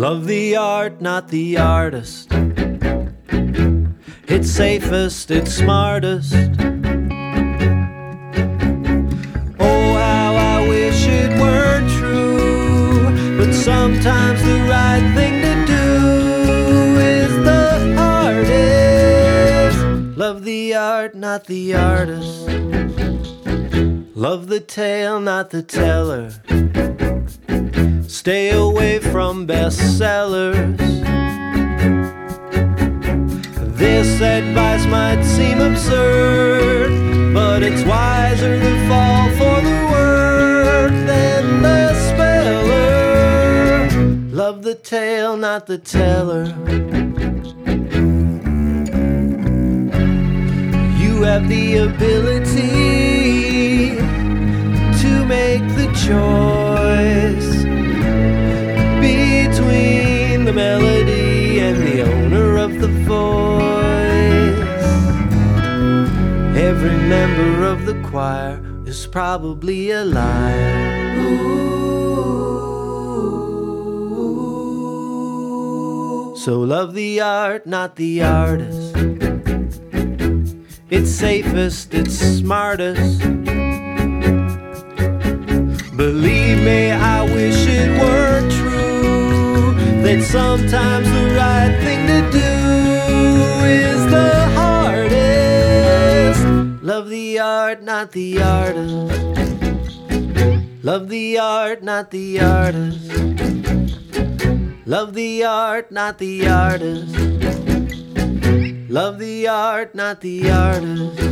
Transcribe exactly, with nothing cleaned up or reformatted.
Love the art, not the artist. It's safest, it's smartest. Oh, how I wish it weren't true, but sometimes the right thing to do is the hardest. Love the art, not the artist. Love the tale, not the teller. Stay away from bestsellers. This advice might seem absurd, but it's wiser to fall for the word than the speller. Love the tale, not the teller. You have the ability to make the choice between the melody and the owner of the voice. Every member of the choir is probably a liar. Ooh. So love the art, not the artist. It's safest, it's smartest. Believe me, I wish it were true that sometimes the right thing to do is the hardest. Love the art, not the artist. Love the art, not the artist. Love the art, not the artist. Love the art, not the artist.